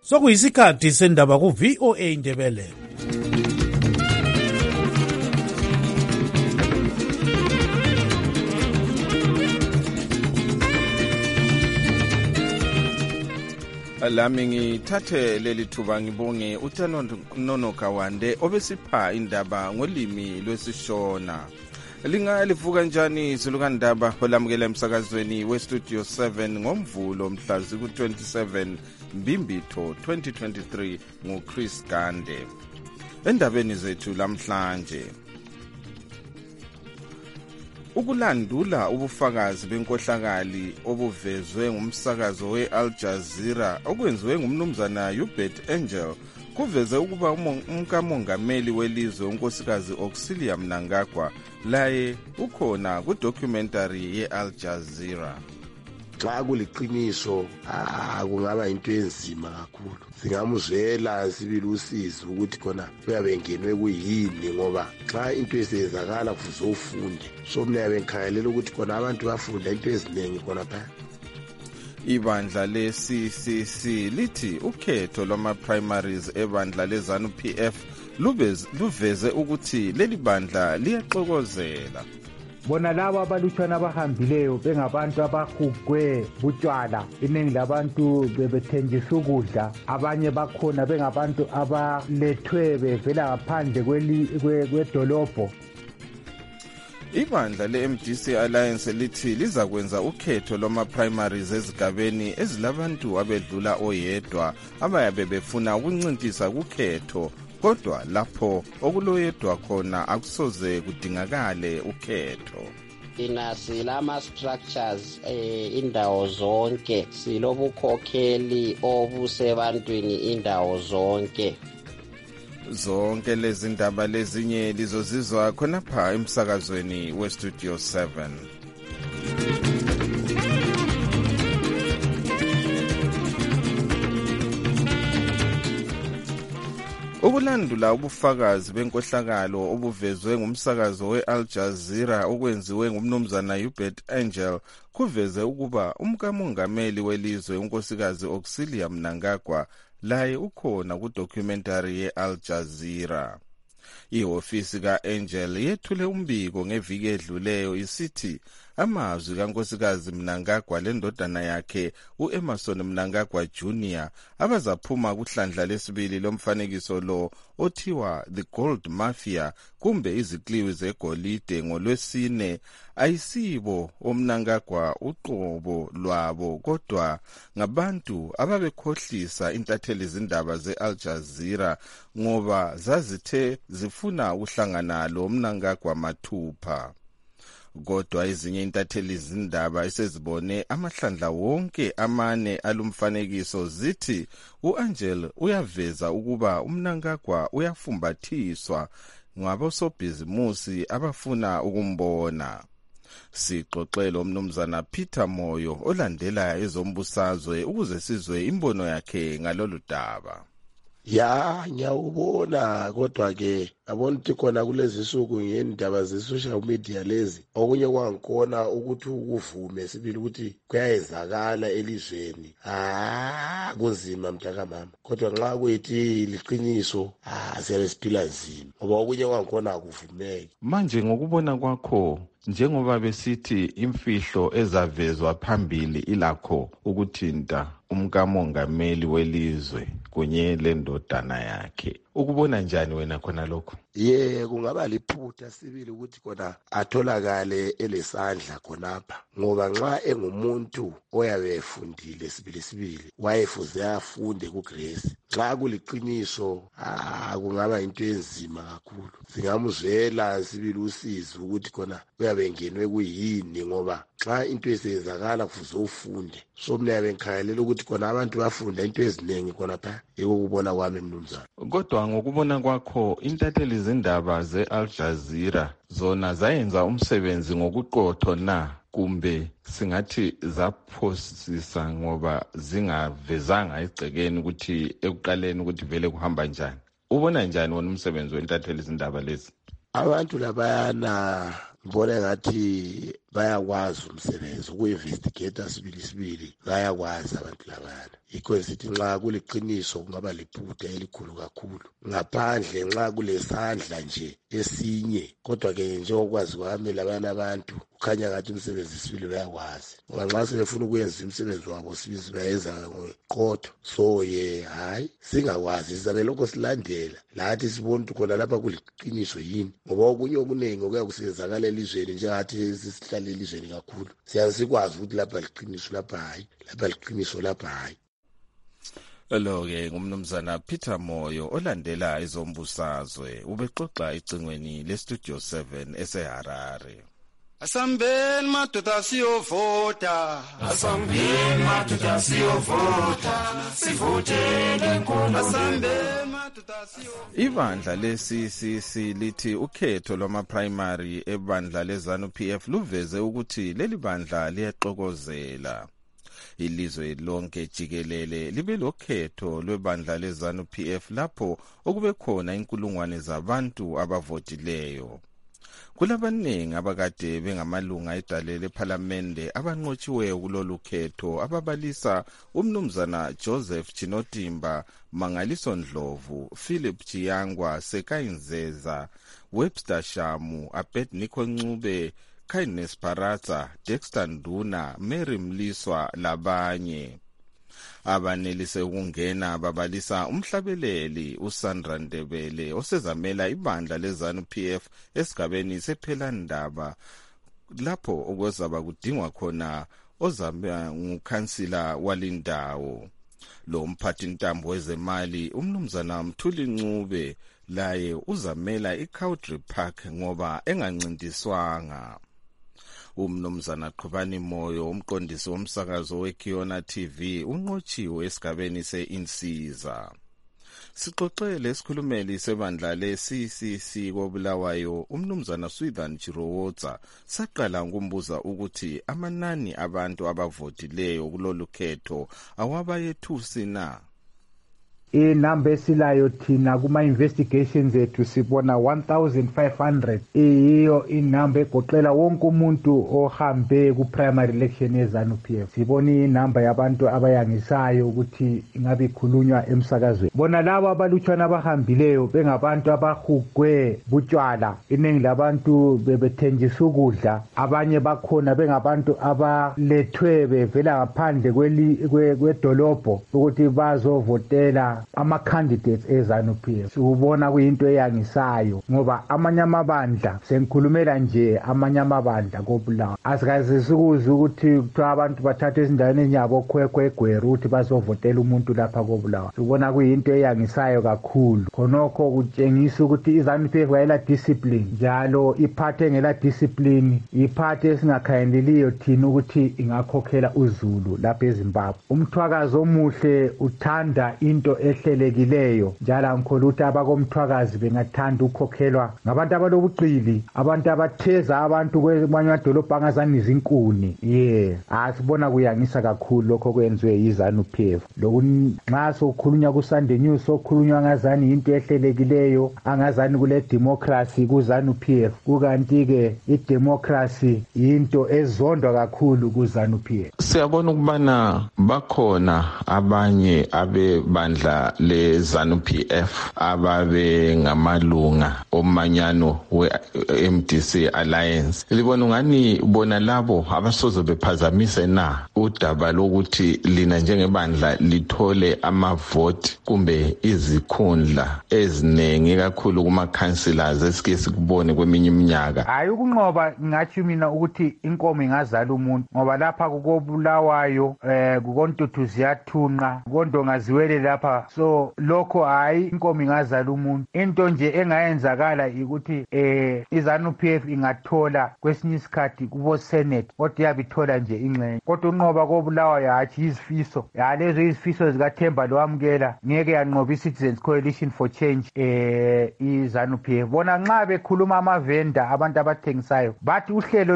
Sokuyisikhathi sendaba ku VOA Indebele. Lami ngithathe leli thuba ngibonge uTanono Kawande obesipha indaba ngolimi lwesiShona. Lingalivuka njani izulukandaba olamukela emsakazweni weStudio 7 ngomvulo mhla ziku-27 Mbimbitho 2023 nguChris Gande. Endabeni zethu lamhlanje, ukulandula ubufakazi benkohlakali obuvezwe ngumsakazo we-Al Jazeera okwenziwe ngumnumzana Hubert Angel kuveze ukuba umkamongameli welizwe unkosikazi Auxilia Mnangagwa laye ukhona kudocumentary ye-Al Jazeera. Xa kuliqiniso kungaba into enzima kakhulu. Singamuzwela sibili usizi ukuthi khona uyabengenwe kuyini, ngoba xa into esenzakala kufuze ufunde. So mina yabenkhangelela ukuthi khona abantu bafunda into eziningi khona phaya. Ibandla le-CCC lithi ukhetho lwama-primaries ebandla le-ZANU-PF luveze ukuthi leli bandla liyaxokozela. Bona laba abalutshwana abahambileyo bengabantu abahugwe butshwala, iningi labantu bebethenjisa ukudla, abanye bakhona bengabantu abalethwe bevela ngaphandle kwedolobho. Ibandla le-MDC Alliance lithi lizakwenza ukhetho lwama-primaries ezigabeni ezilabantu abedlula oyedwa abayabe befuna ukuncintisa kukhetho, kodwa lapho okuloyedwa khona akusoze kudingakale ukhetho. Silama structures indawo zonke, silobukhokheli obusebantwini indawo zonke. Zonke lezi ndaba lezinye lizozizwa khonapha emsakazweni weStudio 7. Ukulandula ubufakazi benkohlakalo obuvezwe ngumsakazo we-Al Jazeera okwenziwe ngumnumzana Hubert Angel kuveze ukuba umkamongameli welizwe unkosikazi Auxilia Mnangagwa laye ukhona kudocumentary ye-Al Jazeera. Ihofisi ka-Angel yethule umbiko ngeviki edluleyo isithi amazwi kankosikazi Mnangagwa lendodana yakhe u-Emerson Mnangagwa Jr. abazaphuma kuhlandla lesibili lomfanekiso lo othiwa The Gold Mafia kumbe izikliwi zegolide ngolwesine ayisibo oMnangagwa uqobo lwabo, kodwa ngabantu ababekhohlisa intatheli zindaba ze-Al Jazeera ngoba zazithe zifuna ukuhlangana lo Mnangagwa mathupha. Kodwa ezinye intatheli zindaba esezibone amahlandla wonke amane alumfanekiso zithi u-Angel uyaveza ukuba uMnangagwa uyafumbathiswa ngabosobhizimusi abafuna ukumbona. Sixoxele umnumzana Peter Moyo olandela ezombusazwe ukuze sizwe imbono yakhe ngalolu daba. Ngiyawubona, kodwa-ke yabona ukuthi khona kulezi nsuku ngendaba ze-social media lezi, okunye kwangikhona ukuthi ukuvume sibili ukuthi kuyayenzakala elizweni. Kunzima mntakamama, kodwa nxa kuyithi liqiniso siyabe siphila nzima, ngoba okunye kwangikhona akuvumeki. Manje ngokubona kwakho, njengoba besithi imfihlo ezavezwa phambili ilakho ukuthinta umkamongameli welizwe kunye lendodana yakhe, ukubona njani wena khona lokho? Kungaba liphutha sibili ukuthi khona atholakale elesandla khonapha, ngoba nxa engumuntu oyabe efundile sibili wayefuze afunde kuGrace. Nxa kuliqiniso kungaba into enzima kakhulu. Singamuzwela sibili usizi ukuthi khona uyabengenwe kuyini, ngoba nxa into esenzakala kufuze ufunde. So mina yabenkhangelela ukuthi khona abantu bafunda into eziningi khonapha, yiko kubona kwami mnumzana. Kodwa ngokubona kwakho intatheli zindaba ze-Al Jazeera zona zayenza umsebenzi ngokuqotho na, kumbe singathi zaphosisa ngoba zingavezanga egcekeni ukuthi ekuqaleni ukuthi vele kuhamba njani? Ubona njani wona umsebenzi wentatheli zindaba lezi? Abantu labayana ngibona ngathi bayakwazi umsebenzi uku-investigate sibili bayakwazi abantu labana. yikho sithi nxa kuliqiniso kungaba liphutha elikhulu kakhulu ngaphandle nxa kulesandla nje esinye kodwa-ke njengokwazi kwami labana abantu kukhanya ngathi umsebenzi sibili bayakwazi ngoba nxa sebefuna ukuyenza umsebenzi wabo sibili bayenza ngoqotho so hayi singakwazi sizabe lokho silandela lathi sibona ukuthi khona lapha kuliqiniso yini ngoba okunye okuningi okuya kusenzakala elizweni njengathi sisihlale elizweni kakhulu siyabe sikwazi ukuthi lapha liqiniso lapha hayi lapha liqiniso lapha hayi. Lo-ke ngumnumzana Peter Moyo olandela izombusazwe ubexoxa icingweni lestudio 7 eseHarare. Asambeni madoda siyovota, asambeni madoda siyovota, sivotele nkulunkulu. Asambeni madoda siyovota. Ibandla le-CCC lithi ukhetho lwama-primary ebandla le-ZANU-PF luveze ukuthi leli bandla liyaxokozela. Ilizwe lonke jikelele libe lokhetho lwebandla le-ZANU-PF lapho okube khona inkulungwane zabantu abavotileyo. Kulabaningi abakade bengamalunga edale lephalamende abanqotshiweyo kulolu khetho ababalisa umnumzana Joseph Chinotimba, Mangaliso Ndlovu, Philip Chiyangwa, Sekayinzeza, Webster Shamu, Abednego Ncube, Kindness Paratsa, Dexter Nduna, Mary Mliswa labanye. Abanelise ukungena babalisa umhlabeleli uSandra Ndebele osezamela ibandla le-ZANU-PF esigabeni sephelandaba lapho okwezaba kudingwa khona ozama ngukhansila walindawo. Lo mphathi ntambo wezemali umnumzana Mthuli Ncube laye uzamela iCowdry Park ngoba engancintiswanga. Umnumzana Qhubani Moyo umqondisi womsakazo weKiona TV unqotshiwe esigabeni se-Insiza. Sixoxele isikhulumeli sebandla le-CCC koBulawayo umnumzana Swithan Chirowotsa saqala ukumbuza ukuthi amanani abantu abavotileyo kulolu khetho awabayethusi na. Inamba esilayo thina kuma-investigations ethu sibona 1500 iyo inamba egoqela wonke umuntu ohambe ku-primary election ye-ZANU-PF. Sibona inamba yabantu abayangisayo ukuthi ingabe ikhulunywa emsakazweni. Bona labo abalutshwana abahambileyo bengabantu abahugwe butshwala, iningi labantu bebethenjisa ukudla, abanye bakhona bengabantu abalethwe bevela ngaphandle kwedolobho ukuthi bazovotela ama-candidates e-ZANU-PF. Ubona kuyinto eyangisayo ngoba amanye amabandla sengikhulumela nje amanye amabandla koBulawayo asikaze sikuze ukuthi kuthiwa abantu bathatha ezindaweni enyabo khwekhwe egweru ukuthi bazovotela umuntu lapha koBulawayo. Ubona kuyinto eyangisayo kakhulu. Khonokho kutshengisa ukuthi i-ZANU-PF ayela discipline njalo iphathe engela discipline iphathe esingakhangeleliyo thina ukuthi ingakhokhela uZulu lapha eZimbabwe. Umthwakazi omuhle uthanda into ehlelekileyo njalo ngikholwa ukuthi abakomthwakazi bengathanda ukukhokhelwa ngabantu abalobuqili, abantu abatheza abantu kwamanye amadolobho angazani izinkuni. Asibona kuyangisa kakhulu lokho kwenziwe yi-ZANU-PF. Nxa sokukhulunywa ku-Sunday News sokukhulunywa ngazani into ehlelekileyo angazani kule democracy ku-ZANU-PF, kukanti-ke idemocracy yinto ezondwa kakhulu ku-ZANU-PF. Siyabona ukubana bakhona abanye abebandla le-ZANU-PF ababe ngamalunga omanyano we-MDC Alliance. Libona ungani bona labo abasoze bephazamise na udaba lokuthi lina njengebandla lithole amavoti kumbe izikhundla ezinengi kakhulu kuma-councillors esike sikubone kweminye iminyaka? Hayi ukunqoba ngathi mina ukuthi inkomo ingazala umuntu ngoba lapha kukoBulawayo kukoNtuthu ziyathunqa kondongaziwele lapha, so lokho hayi inkomo ingazala umuntu. Into nje engayenzakala ukuthi i-ZANU-PF ingathola kwesinye isikhathi kubo Senate kodwa iyabithola nje ingxenye, kodwa unqoba koBulawayo hathi izifiso lezo izifiso zikaThemba lowamukela ngeke yanqoba i-Citizens Coalition for Change i-ZANU-PF. Bona nxa bekhuluma amavenda abantu abathengisayo bathi uhlelo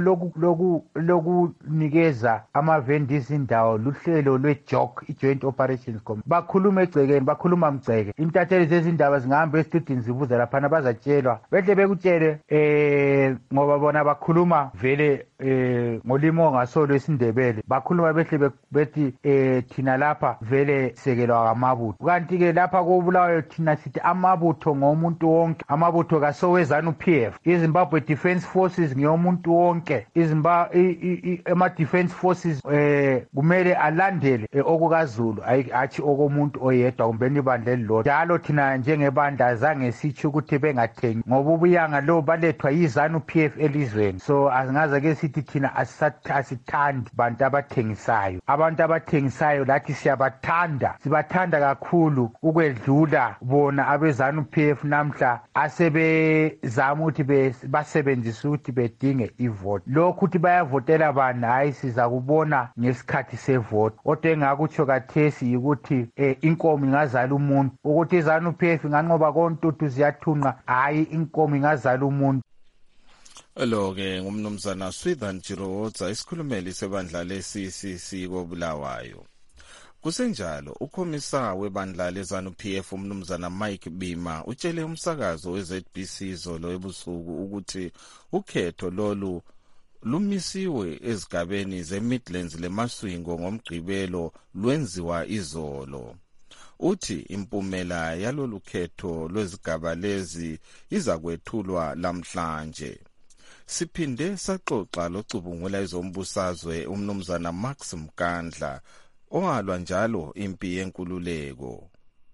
lokunikeza amavenda izindawo luhlelo lwe-JOC, i-Joint Operations Committee. Bakhuluma egcekeni, bakhuluma mgceke, intatheli zezindaba zingahamba esitudini zibuza laphana bazatshelwa behle bekutshele ngoba bona bakhuluma vele ngolimo ngasolo isindebele bakhuluma behle bethi thina lapha vele sekelwa amabutho kanti ke lapha kobulawayo thina sithi amabutho ngomuntu wonke amabutho kasowezanu PF iZimbabwe Defence Forces ngiyomuntu wonke ama Defence Forces kumele alandele okukaZulu ayithi okomuntu oyedwa kumbe ibandla elilodwa njalo thina njengebandla azange sithi ukuthi bengathengi ngoba ubuyanga lo balethwa yiZanu PF elizweni so asingaze ke sithi thina asithandi bantu abathengisayo abantu abathengisayo lathi sibathanda kakhulu ukwedlula bona abeZanu PF namhla asebezama ukuthi basebenzise ukuthi bedinge ivote lokhu ukuthi bayavotela bani hayi siza kubona ngesikhathi sevote kodwa engakutsho kathesi ukuthi inkomo ingazala umuntu ukuthi iZanu PF inganqoba kontuthu ziyathunqa hayi inkomo ingazala umuntu lo ke ngumnumzana Swithan Jiroza isikhulumeli sebandla leCCC koBulawayo kusenjalo ukhomisa webandla leZanu PF umnumzana Mike Bima utshele umsakazo weZBC zolo ebusuku ukuthi ukhetho lolu lumisiwe ezigabeni zeMidlands leMaswingo ngomgqibelo lwenziwa izolo uthi impumela yalolu khetho lwezigaba lezi izakwethulwa lamhlanje siphinde saxoxa locubungula ezombusazwe umnumzana Max Mkandla owalwa njalo impi yenkululeko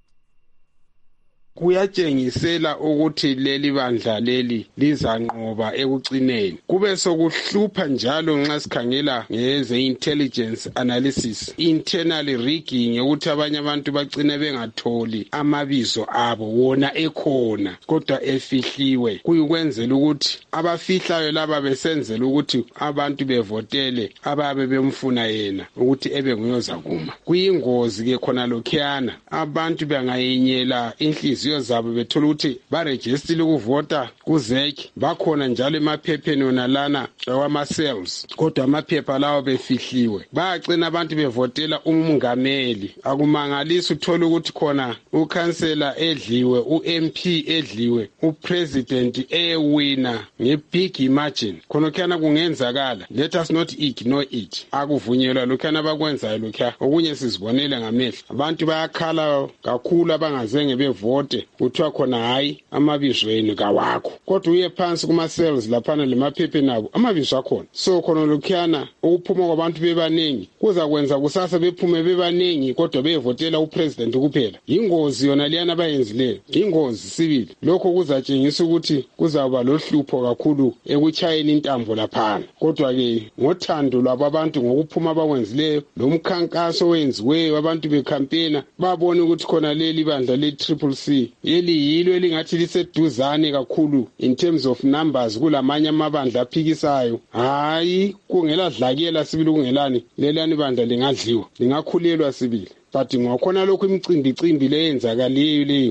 kuyatshengisela ukuthi leli bandla leli lizanqoba ekucineni kube sokuhlupha njalo nxa sikhangela ngeze intelligence analysis internal rigging ukuthi abanye abantu bagcine bengatholi amabizo abo wona ekhona kodwa efihliwe kuyikwenzela ukuthi abafihlayo laba besenzela ukuthi abantu bevotele ababe bemfuna yena ukuthi ebe nguyozakuma kuyingozi ke khona lokhiyana abantu bangayenyela inhliziyo zabo bethola ukuthi barejistile ukuvota kuZEC bakhona njalo emaphepheni onalana wama-cells kodwa amaphepha lawo befihliwe bagcina abantu bevotela umongameli akumangalisa uthola ukuthi khona ukhansela edliwe uMP edliwe upresident ewina ngebig margin khona khana kungenzakala let us not ignore it akuvunyelwa lokhana bakwenzayo lokho okunye sizibonele ngamehlo abantu bayakhala kakhulu abangazenge bevote kuthiwa khona hayi amabizo enu kawakho kodwa uye phansi kuma-cells laphana lemaphephe nabo amabizo akhona so khona lokhuyana ukuphuma kwabantu bebaningi kuza kwenza kusasa bephume bebaningi kodwa bevotela upresident kuphela yingozi yona liyana bayenzileyo yingozi sibili lokho kuzatshengisa ukuthi kuzaba lohlupho kakhulu ekuchayeni intambo laphana kodwa-ke ngothando lwabantu ngokuphuma bakwenzileyo lo mkhankaso owenziweyo abantu bekhampena babone ukuthi khona leli bandla le-CCC yilo elingathi liseduzane kakhulu in terms of numbers kulamanye amabandla aphikisayo hayi kungela dlakela sibili kungelani lelani bandla lingadliwa lingakhulelwa sibili but ngokhona lokho imicimbi leyenzakaliyo leyo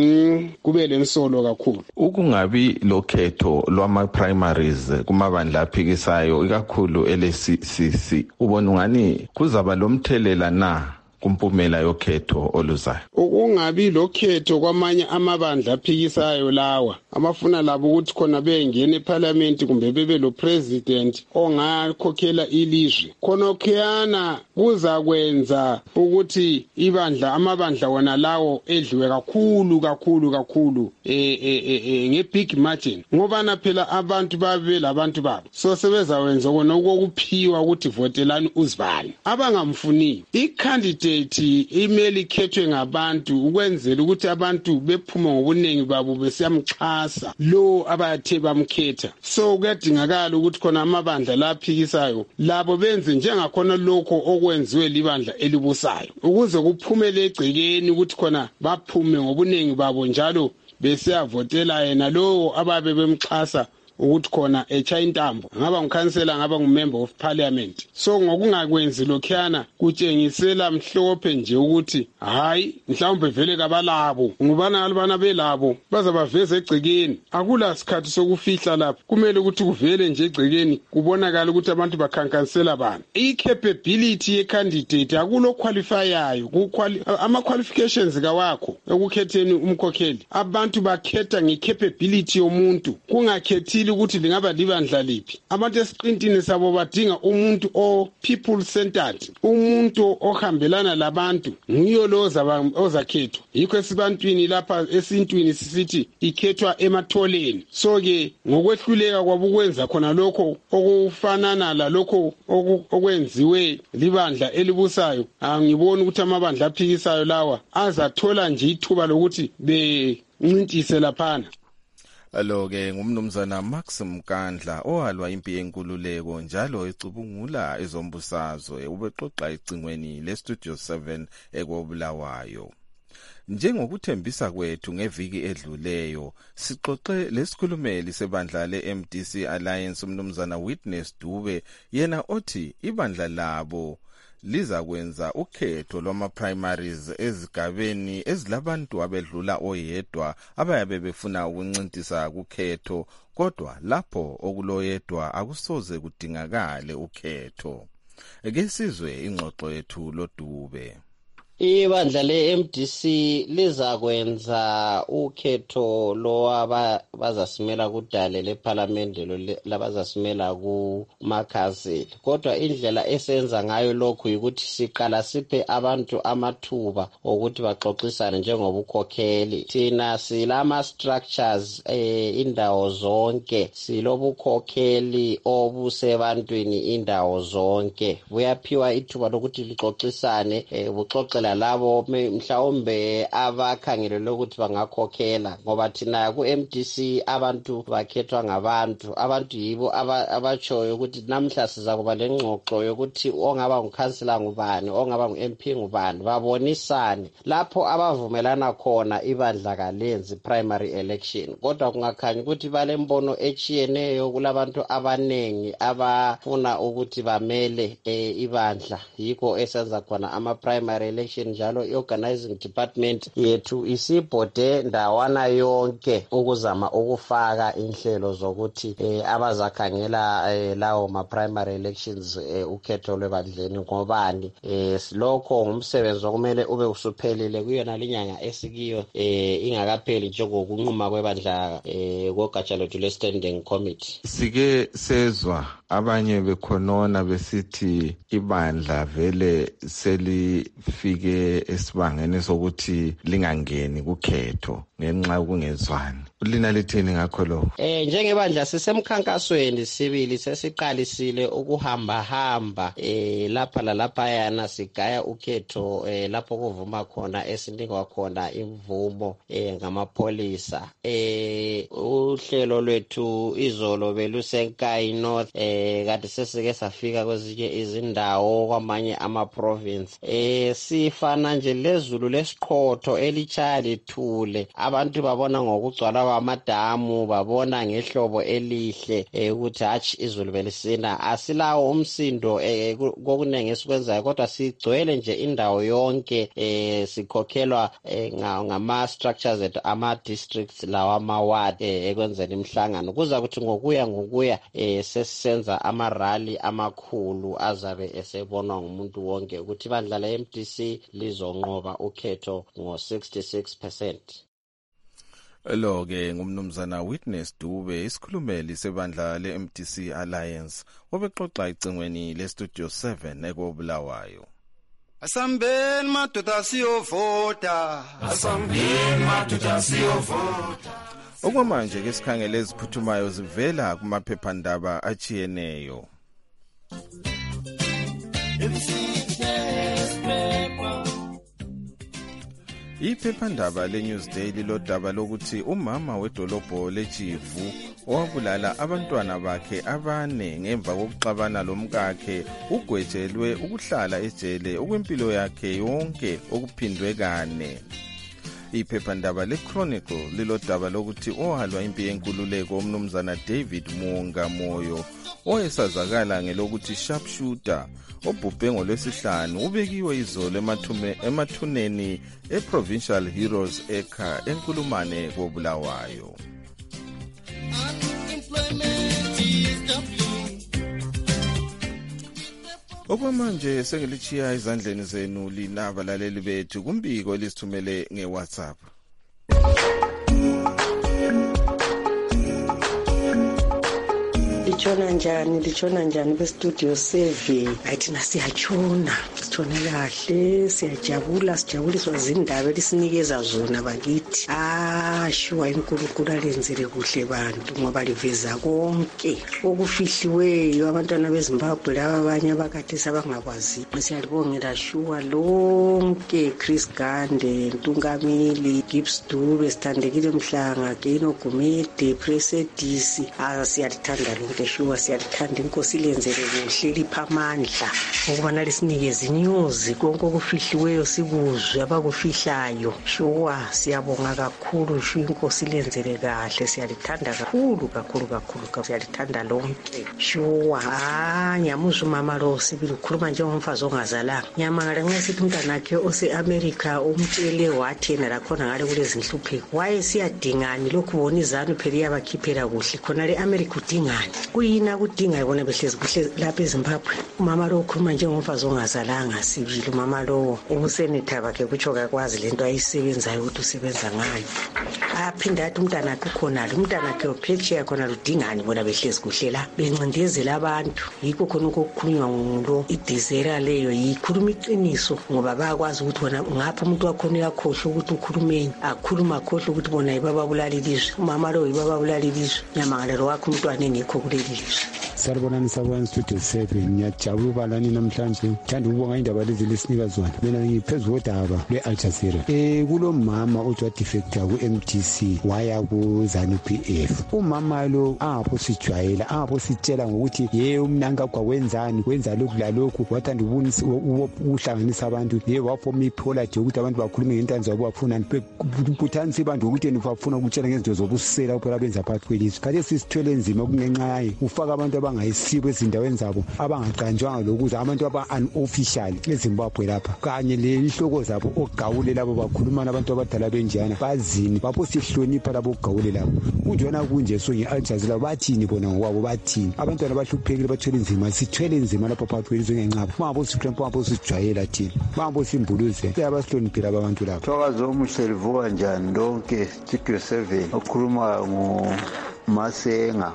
kube lensolo kakhulu ukungabi lokhetho lwama primaries kumabandla aphikisayo ikakhulu eleCCC ubona ungani kuzaba lomthelela na kumpumela yokhetho oluzayo ukungabi lokhetho kwamanye amabandla aphikisayo lawa abafuna labo ukuthi khona bengene eParliament kumbe bebe lo president ongakhokhela ilizwe khona khiyana kuza kwenza ukuthi amabandla wona lawo edliwe kakhulu ngebig margin ngoba phela abantu babe labantu babo so sebezawenza kona okuphiwa ukuthi votelani uzibani abangamfuni icandidate imeli khethwe ngabantu ukwenzela ukuthi abantu bephuma ngobuningi babo besiyamxhasa lo abathe bamkhetha so kuyadingakala ukuthi khona amabandla laphikisayo labo benze njengakhona lokho okwenziwe libandla elibusayo ukuze kuphumele egcekeni ukuthi khona baphume ngobuningi babo njalo besiyavotela yena lo ababe bemxhasa ukuthi khona echaya intambo ngaba ngukhansela ngaba ngumember of parliament so ngokungakwenzi lokhiyana kutshengisela mhlophe nje ukuthi hayi mhlawumbe vele kabalabo ngubana albana belabo bazabaveza egcekeni akula sikhathi sokufihla lapha kumele ukuthi kuvele nje egcekeni kubonakala ukuthi abantu bakhankansela bani i-capability ye-candidate akulo qualifyayo ama-qualifications kawakho ekukhetheni umkhokheli abantu bakhetha nge-capability yomuntu kungakhethile sibili ukuthi lingaba libandla liphi. Abantu esiqintini sabo badinga umuntu people centered, umuntu ohambelana labantu, nguyo lo ozakhethwa. Yikho esibantwini lapha esintwini sisithi ikhethwa ematholeni. So ke ngokwehluleka kwabo ukwenza khona lokho okufanana lalokho okwenziwe libandla elibusayo, angiboni ukuthi amabandla aphikisayo lawa azathola nje ithuba lokuthi bencintise laphana. Alo-ke ngumnumzana Max Mkandla owalwa impi yenkululeko njalo ecubungula ezombusazwe ubexoxa ecingweni leStudio 7 ekobulawayo. Njengokuthembisa kwethu ngeviki edluleyo, sixoxe lesikhulumeli sebandla le-MDC Alliance umnumzana Witness Dube, yena othi ibandla labo liza kwenza ukhetho lwama-primaries ezigabeni ezilabantu abedlula oyedwa abayabe befuna ukuncintisa kukhetho, kodwa lapho okuloyedwa akusoze kudingakale ukhetho. Ake sizwe ingxoxo yethu loDube. Ibandla le-MDC liza kwenza ukhetho lo abazasimela kudale lephalamende labazasimela kumakhazeli. Kodwa indlela esenza ngayo lokhu ukuthi siqala siphe abantu amathuba ukuthi baxoxisane njengobukhokheli. Thina silama structures indawo zonke, silobukhokheli obusebantwini indawo zonke. Buyaphiwa ithuba lokuthi lixoxisane, buxoxela labo mhlawumbe abakhangelelwe ukuthi bangakhokhela, ngoba thina ku-MDC abantu bakhethwa ngabantu. Abantu yibo abatshoyo ukuthi namhla siza kuba lengxoxo yokuthi ongaba ngukhansila ngubani, ongaba ngu-MP ngubani, babonisane. Lapho abavumelana khona ibandla kalenzi primary election, kodwa kungakhanya ukuthi balembono echiyeneyo kulabantu abanengi abafuna ukuthi bamele ibandla. Yikho esenza khona ama-primary election njalo i-organizing department yethu isibhode ndawana yonke ukuzama ukufaka inhlelo zokuthi abazakhangela lawo ma-primary elections ukhetho lwebandleni ngobani. Lokho ngumsebenzi okumele ube usuphelile kuyona linyanga esikiyo ingakapheli njengokunquma kwebandla kogatsha lwethu le-standing committee. Sike sezwa abanye bekhonona besithi ibandla vele selifike esibangeni sokuthi lingangeni kukhetho ngenxa yokungezwani. Lina lithini ngakho lokho? Njengebandla sisemkhankasweni sibili sesiqalisile ukuhamba lapha lalaphayana sigaya ukhetho lapho kuvuma khona esinikwa khona imvumo ngamapholisa. Uhlelo lwethu izolo beluseNkayi North, kanti sesike safika kwezinye izindawo kwamanye ama-province. Sifana nje lezulu lesiqhotho elichaya lithule. Abantu babona ngokugcwala kwamadamu, babona ngehlobo elihle ukuthi hatshi izulu belisina. Asilawo umsindo kokunenge esikwenzayo, kodwa sigcwele nje indawo yonke. Sikhokhelwa ngama-structures ethu ama-districts lawa ama-ward ekwenzeni imhlangano. Kuza kuthi ngokuya sesisenza amarally amakhulu azabe esebonwa ngumuntu wonke ukuthi ibandla le-MDC lizonqoba ukhetho ngo-66%. Lo-ke ngumnumzana Witness Dube, isikhulumeli sebandla le-MDC Alliance, obexoxa ecingweni leStudio 7 ekobulawayo. Asambeni madoda siyovota, asambeni madoda siyovota. Okwamanje ke sikhangele eziphuthumayo zivela kumaphephandaba achiyeneyo. Iphephandaba leNewsday lilodaba lokuthi umama wedolobho leJivu owabulala abantwana bakhe abane ngemva kokuxabana lomkakhe ugwetshelwe ukuhlala ejele okwempilo yakhe yonke okuphindwe kane. Iphephandaba leChronicle lilodaba lokuthi owalwa impi yenkululeko umnumzana David Muonga Moyo oyesazakala ngelokuthi sharpshooter obhubhe ngoLwesihlanu ubekiwe izolo emathuneni eProvincial Heroes Acre eNkulumane koBulawayo. Okwamanje sengilichiya izandleni zenu lina abalaleli bethu kumbiko elisithumele ngeWhatsApp. litshona njani bestudio 7 ayithina siyatshona kahle sijabuliswa zindaba elisinikeza zona bakithi shuwa inkulunkulu alenzele kuhle bantu ngoba liveza konke okufihliweyo abantwana beZimbabwe laba abanye abakade sabangakwazi siyalibongela shuwa lonke Chris Gande Ntungamili Gibbs Dube Sithandekile Mhlanga Geno Gumede Presedisi siyalithanda lonke shuwa siyalithanda inkosi lenzele kuhle lipha amandla ukubana lisinikeze news konke okufihliweyo sikuzwe abakufihlayo shuwa siyabonga kakhulu inkosi lenzele kahle siyalithanda kakhulu siyalithanda lonke shuwa nyamuza umama lo sibili ukhuluma njengomfazi ongazalanga nyamangala nxa sithi umntanakhe ose-America umtshele wathi yena lakhona ngale kulezi nhlupheko wayesiyadingani lokhu bona izanu phela iyabakhiphela kuhle khona le-America udingani kuyini akudingayo bona behlezi kuhle lapha eZimbabwe umama lo ukhuluma njengomfazi ongazalanga sibili umama lo ubusenetha bakhe kutsho kakwazi lento ayisebenzayo ukuthi usebenza ngayo aphinda athi umntanakhe ukhonalo umntanakhe uphetsheya khona ludingani bona behlezi kuhle la bencindezela abantu yikho khona ukukhulunywa ngulo idizera leyo yikhuluma iqiniso ngoba bayakwazi ukuthi bona ngapha umuntu wakhona uyakhohlwa ukuthi ukhulumeni akhuluma akhohlwa ukuthi bona yibababulala ilizwe umama lo yibababulala ilizwe nyamangala lo wakho umntwana engekho kuleli lizwe. Saribonani sabona studio 7 ngiyajabula balani namhlanje ngithanda ukubonga indaba lezi lesinika zona mina ngiphezu kodaba lwe-Al Jazeera kulo mama ojwa defector ku-MTC waya ku-ZANU PF umama lo apho sijwayela apho sitshela ngokuthi umnanka kwawenzani wenza lokhu lalokhu wathanda ukuhlanganisa abantu wafoma ipolati yokuthi abantu bakhulume ngentanzi wabo bafunani buthanisa abantu ukuthi bafuna ukutshela ngezinto zobusela kuphela benza phakathi kwelizwe kade sisithwele nzima kungenxa yayo ufaka abantu abangayisibo ezindaweni zabo abangaganjwanga lokuza abantu aba-unofficial eZimbabwe lapha kanye lehloko zabo ogawule labo bakhuluma nabantu abadala benjana bazini bapho sihlonipha labo ogawule labo kunjona kunje so nge-Al Jazeera bathini bona ngokwabo bathini abantwana bahluphekile bathwele nzima sithwele nzima lapha phakathi kwelizwe ngenqaba bangabo sitrempa bangabo sijwayela thina bangabo simbuluze siyabasihloniphela abantu labo thokazo omuhle livuka njani lonke studio 7 okhuluma Masenga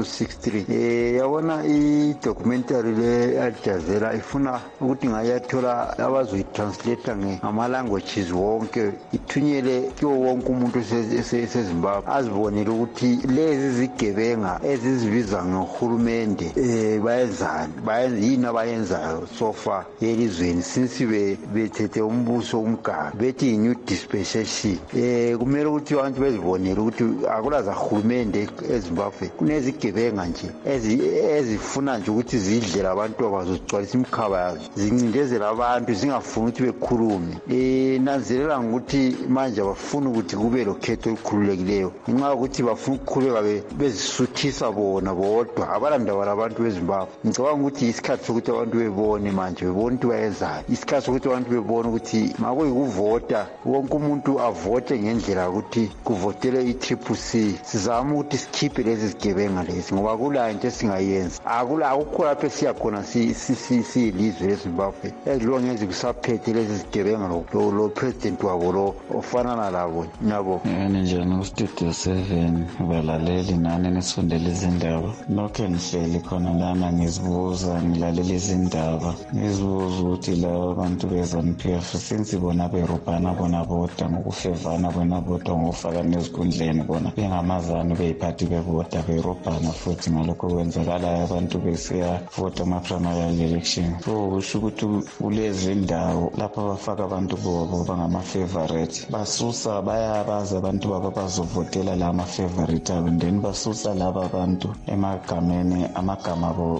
263 yabona i-documentary le-Al Jazeera ifuna ukuthi ngayathola abazoyitranslate ngama-languages wonke ithunyele kiwo wonke umuntu esezimbabwe azibonele ukuthi lezi zigebenga ezizibiza ngohulumende bayenzani yini abayenzayo sofa elizweni since bethethe umbuso umgaba bethi i-new dispensation kumele ukuthi abantu bezibonele ukuthi akulaza hulumende eZimbabwe kunezigebenga nje ezifuna nje ukuthi zidlela abantu abazogcwalisa imkhaba yazo zincindezela abantu zingafuni ukuthi bekhulume nanzelela ngokuthi manje abafuna ukuthi kube lokhetho olukhululekileyo ngenxa yokuthi bafuna ukukhuleka bezisuthisa bona bodwa abalandaba abantu beZimbabwe ngicabanga ukuthi isikhathi sokuthi abantu bebone manje bebone ukuthi bayenzani isikhathi sokuthi abantu bebone ukuthi makuyikuvota wonke umuntu avote ngendlela yokuthi kuvotele i-CCC sizama ukuthi sikhiphe lezi zigebenga lezi ngoba kula into esingayenza akukho lapho esiyakhona siyilizwe leZimbabwe ezilongezi kusaphethe lezi zigebenga lo president wabo lo ofana nalabo nabo njani kustudio 7 balaleli nani nisondele izindaba lokho nihleli khona lana ngizibuza ngilalela izindaba ngizibuza ukuthi laba bantu beZANU-PF since bona berubhana bona bodwa ngokufevana bona bodwa ngokufaka nezikundleni bona bengamazanu beyiphathi bevota berobhana futhi ngalokho kwenzakalayo abantu besiyavota ama-primary election so kusho ukuthi kulezi ndawo lapho abafaka abantu bobo bangama-favorite basusa bayabazi abantu baba bazovotela la ama-favorite abo then basusa laba abantu amagama abo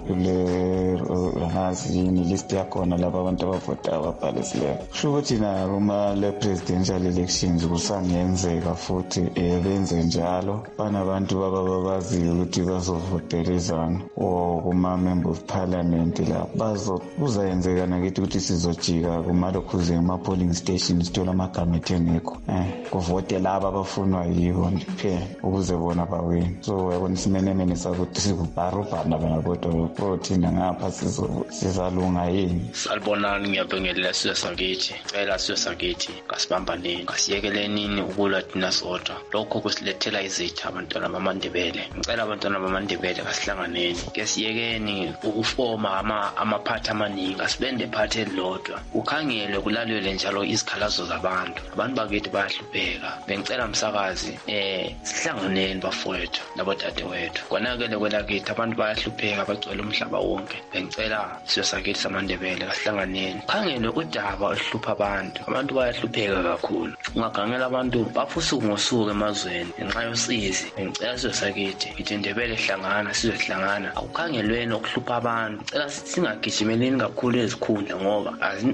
ngazi yini list yakhona laba abantu abavota ababhalisileyo kusho ukuthi nakuma le-presidential elections kusangenzeka futhi benze njalo banabantu babaziyo ukuthi bazovotela izanu or kuma-member of parliament lapho kuzayenzeka nakithi ukuthi sizojika kumalokhuze ngama-polling stations sithola amagama ethengekho kuvote laba abafunwa yibo kuphela ukuze bona bawini so yabona isimenemene sakuthi sikubarubhana bengakodwa thina ngapha sizalunga yini. Salibonani, ngiyabingelela sizwe sakithi, cela sizwe sakithi kasibambaneni, kasiyekelenini ukulwa thina sodwa. Lokho kusilethela izitha abantwana bama bamaNdebele. Ngicela abantwana bamaNdebele kasihlanganeni. Ke siyekeni ukufoma amaphathi amaningi. Asibende iphathi elilodwa. Ukhangele kulalelwe njalo izikhalazo zabantu. Abantu bakithi bayahlupheka. Bengicela umsakazi sihlanganeni bafowethu nabodadewethu. Konakele kwelakithi abantu bayahlupheka bagcwele umhlaba wonke. Bengicela siyosakithi samaNdebele kasihlanganeni. Khangele udaba oluhlupha abantu bayahlupheka kakhulu. Ungagangela abantu bafusuka ngosuku emazweni ngenxa yosizi. Bengicela siyosakithi ithi Ndebele hlangana sizohlangana. Akukhangelweni okuhlupha abantu. Ngicela singagijimeleni kakhulu ezikhundla ngoba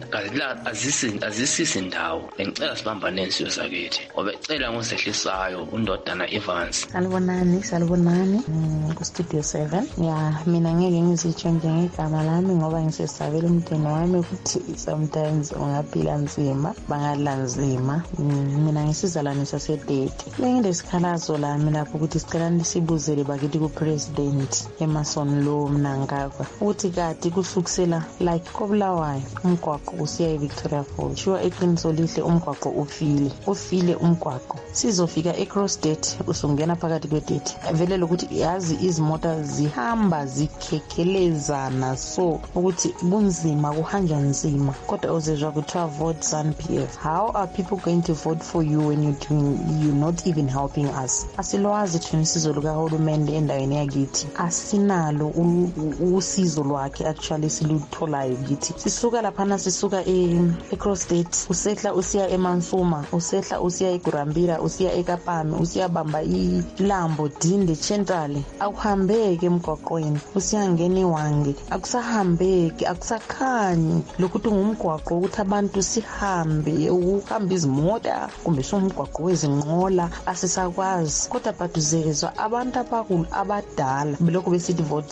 azisisi indawo. Bengicela sibambaneni siyosakithi. Obecela ngosehlisayo undodana Evans. Salibonani ku Studio 7. Mina ngeke ngizitsho ngegama lami ngoba ngisesabela umntwana wami ukuthi sometimes ungaphila nzima bangadla nzima. Mina ngisizalanisa sedate. Lengilesikhalazo lami lapho ukuthi sicela sibuzele bakithi ku president Emerson Lo Mnangagwa ukuthi kade kusukusela like koBulawayo umgwaqo usiya eVictoria Falls. Sure eqiniso lihle umgwaqo ufile umgwaqo. Sizofika eCrossdate usungena phakathi kwedate. Vele lokuthi yazi izimota zihamba zikhekelezana so ukuthi kunzima kuhanja nzima. Kodwa uzezwa kuthiwa vote ZANU-PF. How are people going to vote for you when you're not even helping us? Asilwazi thina usizo lukahulumende endaweni yakithi. Asinalo usizo lwakhe actually silutholayo kithi. Sisuka laphana sisuka eCrossdate usehla usiya eMansuma, usehla usiya eGurambira, usiya eKapame, usiya bamba iLambo Dinde Central. Akuhambeke emgwaqweni. Usiyangena iWange. Akusahambeki, akusakhanyi lokuthi ngumgwaqo ukuthi abantu sihambe ukuhamba izimota kumbe somgwaqo wezinqola asisakwazi. Kodwa baduzezwa abantu abakhulu abadala belokhu besithi vote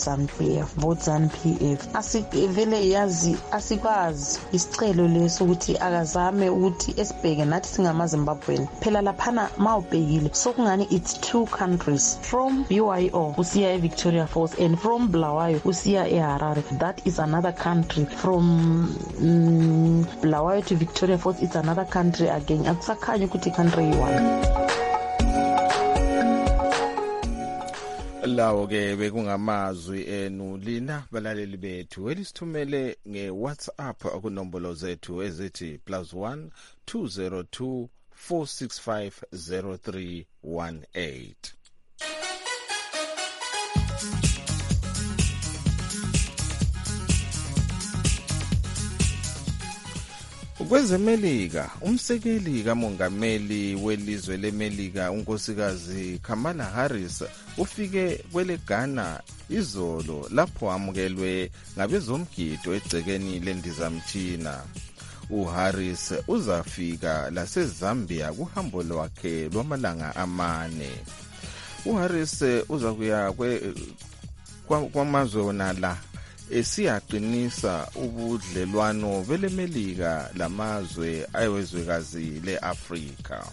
ZANU-PF. Asivele yazi asikwazi isicelo leso ukuthi akazame ukuthi esibheke nathi singamaZimbabweni. Phela laphana mawubhekile sokungani it's two countries from BYO usiya eVictoria Falls and from Bulawayo usiya eHarare. That is another country. From Bulawayo to Victoria Falls it's another country again. Akusakhanyi ukuthi country yi-one. Lawo ke bekungamazwi enu lina balaleli bethu elisithumele ngeWhatsApp kunombolo zethu ezithi +1 202 465 0318. Kwezemelika umsekeli kamongameli welizwe leMelika unkosikazi Kamala Harris ufike kwele Ghana izolo lapho amukelwe ngabezomgido egcekeni lendizamtshina. uHarris uzafika laseZambia kuhambo lwakhe lwamalanga amane. uHarris uzakuya kwamazwe wonala esiyaqinisa ubudlelwano beleMelika lamazwe ayewezwekazi leAfrika.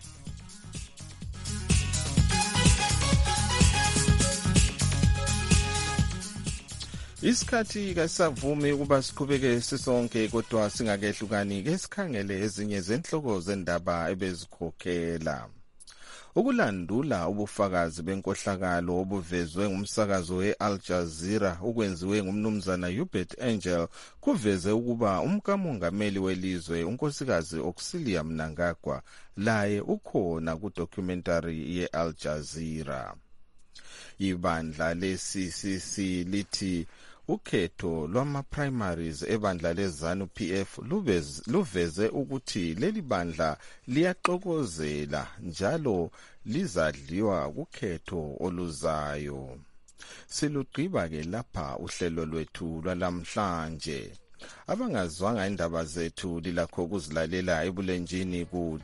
Isikhathi kasavumi ukuba siqhubeke sisonke kodwa singakehlukani ke sikhangele ezinye zenhloko zendaba ebezikhokhela. Ukulandula ubufakazi benkohlakalo obuvezwe ngumsakazo weAl Jazeera ukwenziwe ngumnumzana Hubert Angel kuveze ukuba umkamongameli welizwe unkosikazi Auxilia Mnangagwa laye ukhona kudocumentary yeAl Jazeera. Ibandla leCCC lithi ukhetho lwama-primaries ebandla leZANU-PF luveze ukuthi leli bandla liyaxokozela njalo lizadliwa kukhetho oluzayo. Silugqiba-ke lapha uhlelo lwethu lwalamhlanje. Abangazwanga indaba zethu lilakho ukuzilalela ebulenjini ku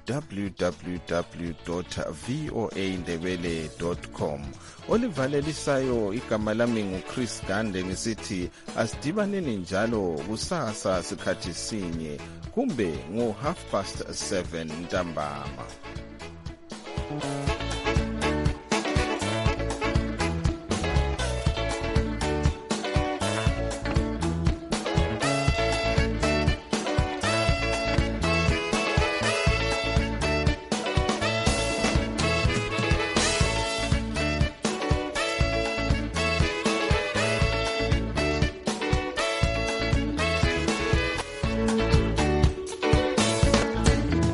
www.voaindebele.com. Olivalelisayo igama lami nguChris Gande ngisithi asidibaneni njalo kusasa sikhathi sinye kumbe ngo 7:30 ntambama.